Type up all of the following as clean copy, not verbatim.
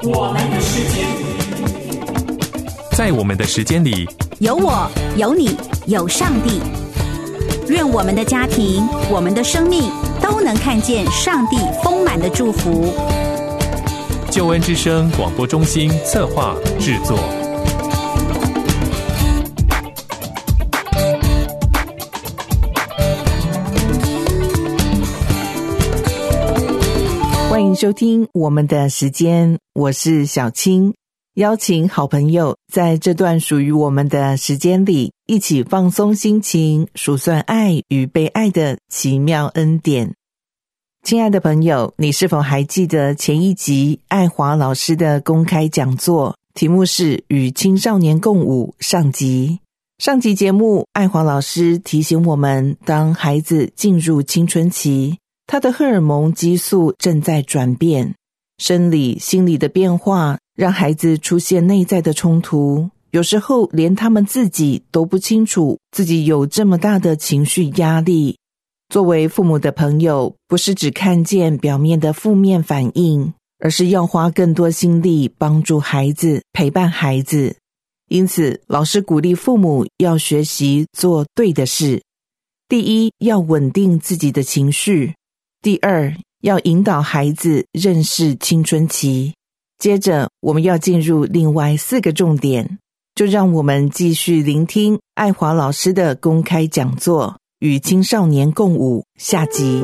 我们的时间， 在我们的时间里， 有我，有你，有上帝。愿我们的家庭，我们的生命都能看见上帝丰满的祝福。 救恩之声广播中心策划制作。 欢迎收听我们的时间，我是小青，邀请好朋友在这段属于我们的时间里，一起放松心情，数算爱与被爱的奇妙恩典。亲爱的朋友，你是否还记得前一集爱华老师的公开讲座，题目是与青少年共舞上集。上集节目，爱华老师提醒我们，当孩子进入青春期，他的荷尔蒙激素正在转变，生理、心理的变化让孩子出现内在的冲突，有时候连他们自己都不清楚自己有这么大的情绪压力。作为父母的朋友，不是只看见表面的负面反应，而是要花更多心力帮助孩子，陪伴孩子。因此，老师鼓励父母要学习做对的事。第一，要稳定自己的情绪。第二，要引导孩子认识青春期。接着，我们要进入另外4个重点，就让我们继续聆听爱华老师的公开讲座，与青少年共舞下集。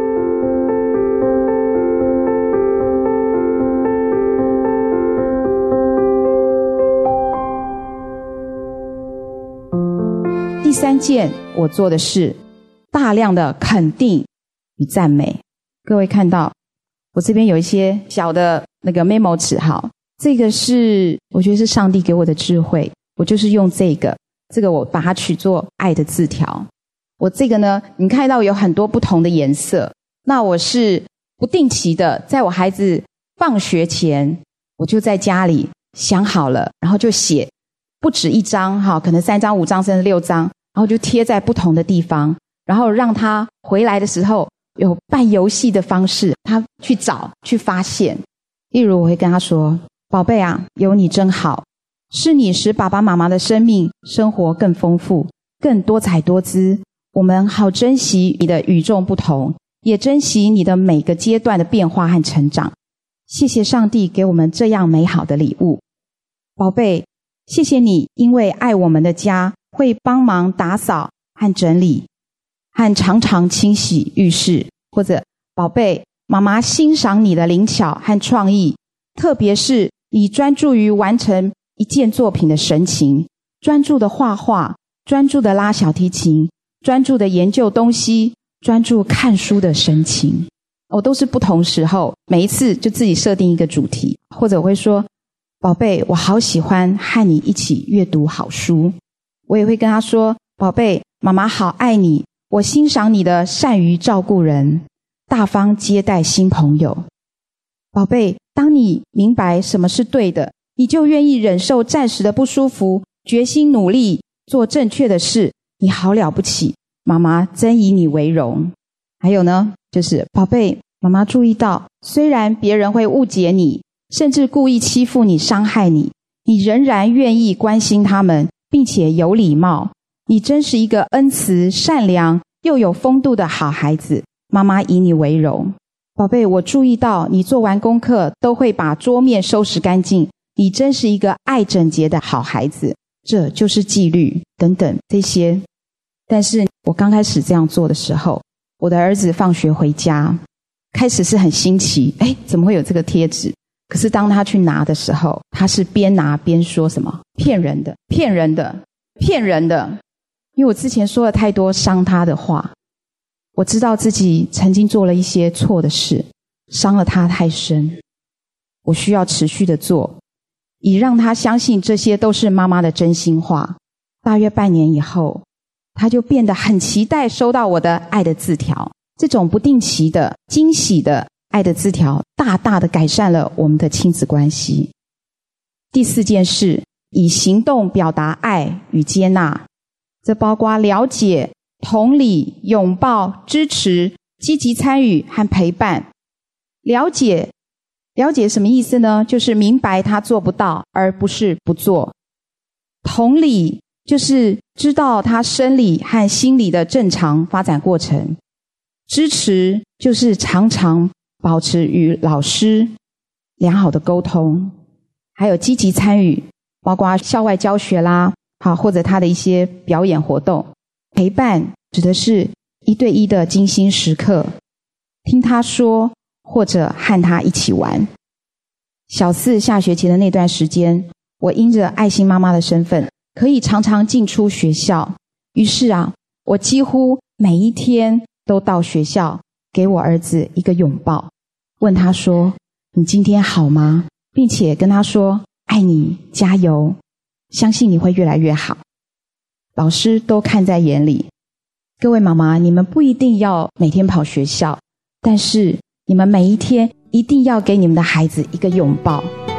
第3件我做的是大量的肯定与赞美。各位看到我这边有一些小的那个 memo 纸，好，这个是我觉得是上帝给我的智慧，我就是用这个我把它取作爱的字条。我这个呢，你看到有很多不同的颜色，那我是不定期的在我孩子放学前，我就在家里想好了，然后就写不止1张，可能3张5张甚至6张，然后就贴在不同的地方，然后让他回来的时候有办游戏的方式，他去找去发现。例如我会跟他说，宝贝啊，有你真好，是你使爸爸妈妈的生命生活更丰富更多彩多姿，我们好珍惜你的与众不同，也珍惜你的每个阶段的变化和成长。谢谢上帝给我们这样美好的礼物。宝贝，谢谢你因为爱我们的家，会帮忙打扫和整理，和常常清洗浴室。或者，宝贝，妈妈欣赏你的灵巧和创意，特别是你专注于完成一件作品的神情，专注的画画，专注的拉小提琴，专注的研究东西，专注看书的神情。我都是不同时候，每一次就自己设定一个主题，或者我会说，宝贝，我好喜欢和你一起阅读好书。我也会跟他说，宝贝，妈妈好爱你，我欣赏你的善于照顾人，大方接待新朋友。宝贝，当你明白什么是对的，你就愿意忍受暂时的不舒服，决心努力做正确的事，你好了不起，妈妈真以你为荣。还有呢，就是宝贝，妈妈注意到，虽然别人会误解你，甚至故意欺负你、伤害你，你仍然愿意关心他们，并且有礼貌。你真是一个恩慈、善良又有风度的好孩子，妈妈以你为荣。宝贝，我注意到你做完功课都会把桌面收拾干净，你真是一个爱整洁的好孩子，这就是纪律等等这些。但是我刚开始这样做的时候，我的儿子放学回家，开始是很新奇，怎么会有这个贴纸？可是当他去拿的时候，他是边拿边说什么？骗人的，骗人的，骗人的。因为我之前说了太多伤他的话，我知道自己曾经做了一些错的事，伤了他太深，我需要持续的做，以让他相信这些都是妈妈的真心话。大约半年以后，他就变得很期待收到我的爱的字条。这种不定期的惊喜的爱的字条，大大的改善了我们的亲子关系。第4件事，以行动表达爱与接纳。这包括了解、同理、拥抱、支持、积极参与和陪伴。了解了解什么意思呢？就是明白他做不到，而不是不做。同理，就是知道他生理和心理的正常发展过程。支持，就是常常保持与老师良好的沟通，还有积极参与，包括校外教学啦，或者他的一些表演活动。陪伴指的是1对1的精心时刻，听他说，或者和他一起玩。小4下学期的那段时间，我因着爱心妈妈的身份，可以常常进出学校。于是我几乎每一天都到学校，给我儿子一个拥抱，问他说：“你今天好吗？”并且跟他说：“爱你，加油，相信你会越来越好。”老师都看在眼里。各位妈妈，你们不一定要每天跑学校，但是你们每一天一定要给你们的孩子一个拥抱。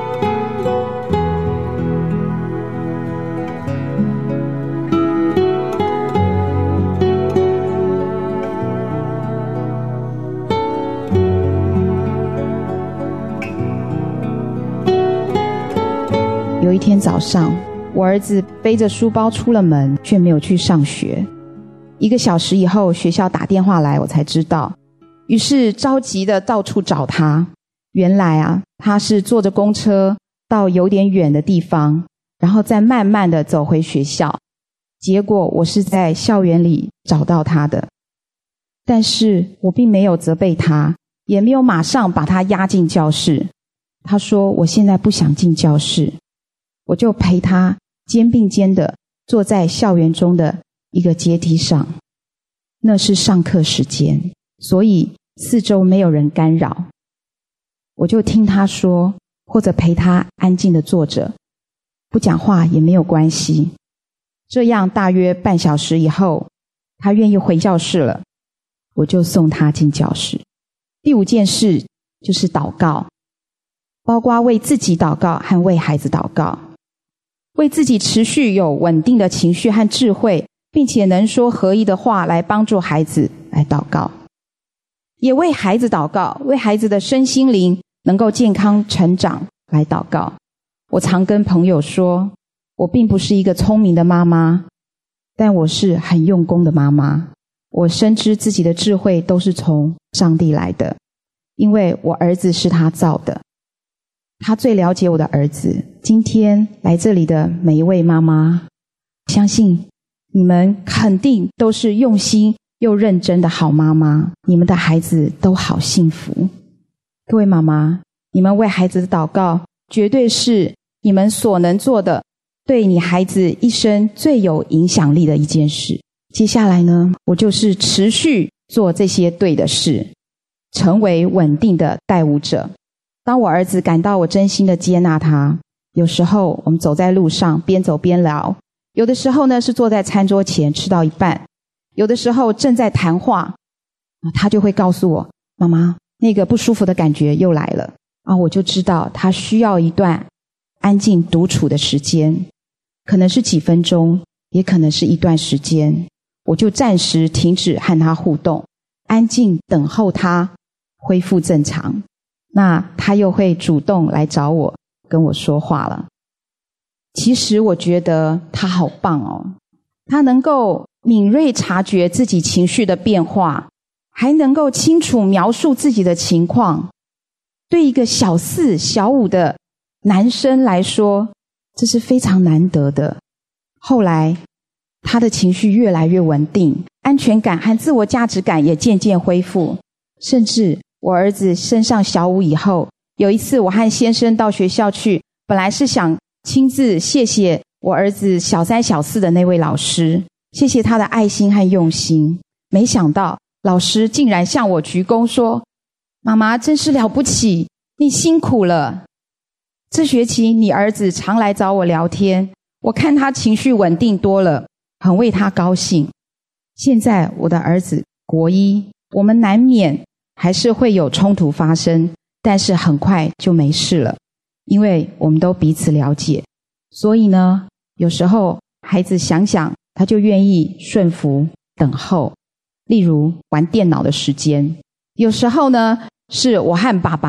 有一天早上，我儿子背着书包出了门，却没有去上学。1个小时以后，学校打电话来，我才知道。于是着急的到处找他。原来他是坐着公车到有点远的地方，然后再慢慢的走回学校。结果我是在校园里找到他的。但是我并没有责备他，也没有马上把他押进教室。他说我现在不想进教室。我就陪他肩并肩的坐在校园中的一个阶梯上。那是上课时间，所以四周没有人干扰。我就听他说，或者陪他安静的坐着，不讲话也没有关系。这样大约半小时以后，他愿意回教室了，我就送他进教室。第5件事就是祷告，包括为自己祷告和为孩子祷告。为自己持续有稳定的情绪和智慧，并且能说合一的话来帮助孩子来祷告。也为孩子祷告，为孩子的身心灵能够健康成长来祷告。我常跟朋友说，我并不是一个聪明的妈妈，但我是很用功的妈妈。我深知自己的智慧都是从上帝来的，因为我儿子是他造的，他最了解我的儿子。今天来这里的每一位妈妈，相信你们肯定都是用心又认真的好妈妈，你们的孩子都好幸福。各位妈妈，你们为孩子的祷告绝对是你们所能做的，对你孩子一生最有影响力的一件事。接下来呢，我就是持续做这些对的事，成为稳定的带舞者。当我儿子感到我真心的接纳他，有时候我们走在路上边走边聊，有的时候呢是坐在餐桌前吃到一半，有的时候正在谈话，他就会告诉我，妈妈，那个不舒服的感觉又来了。我就知道他需要一段安静独处的时间，可能是几分钟，也可能是一段时间。我就暂时停止和他互动，安静等候他恢复正常。那他又会主动来找我，跟我说话了。其实我觉得他好棒哦，他能够敏锐察觉自己情绪的变化，还能够清楚描述自己的情况。对一个小4、小5的男生来说，这是非常难得的。后来他的情绪越来越稳定，安全感和自我价值感也渐渐恢复。甚至我儿子升上小5以后，有一次我和先生到学校去，本来是想亲自谢谢我儿子小3、小4的那位老师，谢谢他的爱心和用心。没想到老师竟然向我鞠躬说，妈妈真是了不起，你辛苦了。这学期你儿子常来找我聊天，我看他情绪稳定多了，很为他高兴。现在我的儿子国1，我们难免还是会有冲突发生，但是很快就没事了，因为我们都彼此了解。所以呢，有时候孩子想想，他就愿意顺服等候。例如玩电脑的时间，有时候呢是我和爸爸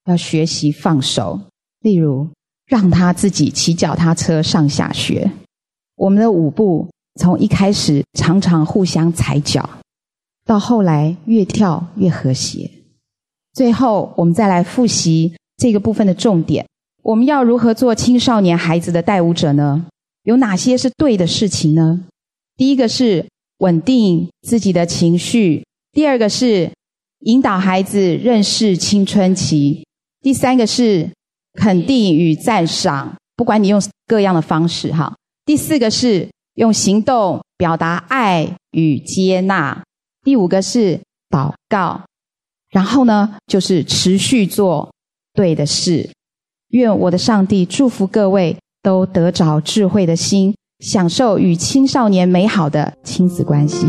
要学习放手。例如让他自己骑脚踏车上下学。我们的舞步从一开始常常互相踩脚，到后来越跳越和谐。最后我们再来复习这个部分的重点，我们要如何做青少年孩子的带舞者呢？有哪些是对的事情呢？第一个是稳定自己的情绪，第二个是引导孩子认识青春期，第三个是肯定与赞赏，不管你用各样的方式哈。第四个是用行动表达爱与接纳，第五个是祷告，然后呢就是持续做对的事。愿我的上帝祝福各位都得着智慧的心，享受与青少年美好的亲子关系。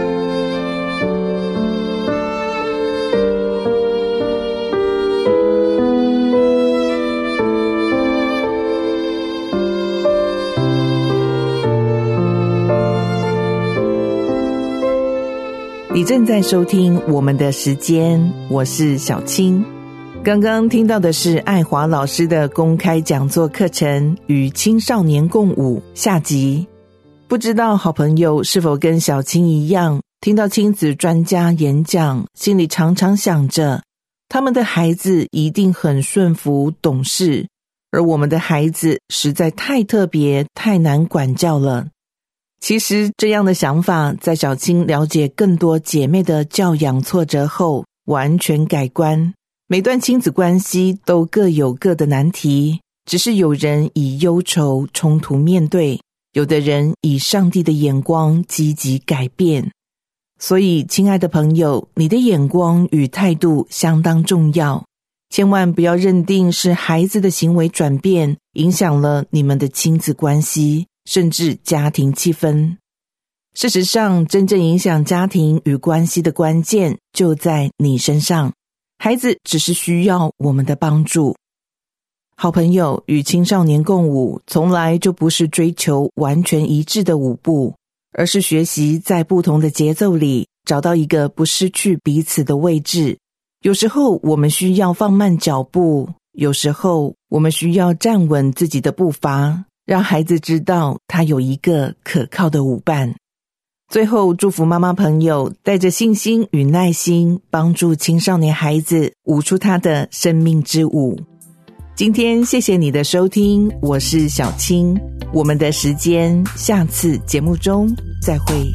你正在收听我们的时间，我是小青。刚刚听到的是爱华老师的公开讲座课程与青少年共舞下集。不知道好朋友是否跟小青一样，听到亲子专家演讲，心里常常想着他们的孩子一定很顺服懂事，而我们的孩子实在太特别太难管教了。其实这样的想法在小青了解更多姐妹的教养挫折后完全改观。每段亲子关系都各有各的难题，只是有人以忧愁冲突面对，有的人以上帝的眼光积极改变。所以亲爱的朋友，你的眼光与态度相当重要，千万不要认定是孩子的行为转变影响了你们的亲子关系甚至家庭气氛。事实上，真正影响家庭与关系的关键就在你身上，孩子只是需要我们的帮助。好朋友与青少年共舞，从来就不是追求完全一致的舞步，而是学习在不同的节奏里找到一个不失去彼此的位置。有时候我们需要放慢脚步，有时候我们需要站稳自己的步伐，让孩子知道他有一个可靠的舞伴。最后祝福妈妈朋友带着信心与耐心，帮助青少年孩子舞出他的生命之舞。今天谢谢你的收听，我是小青，我们的时间下次节目中再会。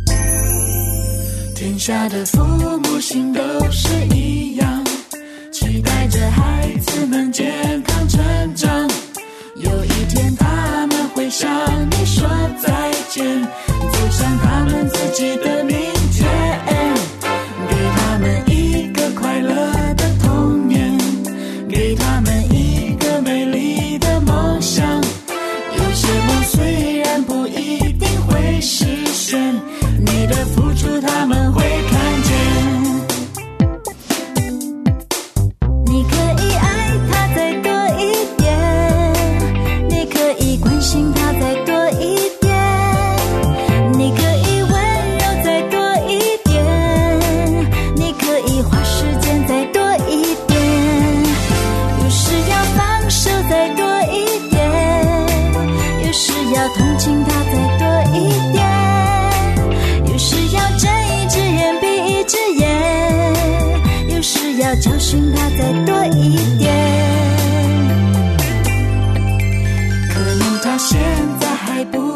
天下的父母心都是一样，期待着孩子们健康成长，有一天他们会向你说再见，走向他们自己的明天，给他们一个快乐的童年，给他们一个美丽的梦想。有些梦虽然不一定会实现，你的付出他们会看见。你可以爱他再多一点，你可以关心他再多一点，你可以温柔再多一点，你可以花时间再多一点，有时要放手再多一点，有时要同情他再多一点，有时要睁一只眼闭一只眼，有时要教训他再多一点。可能他现在还不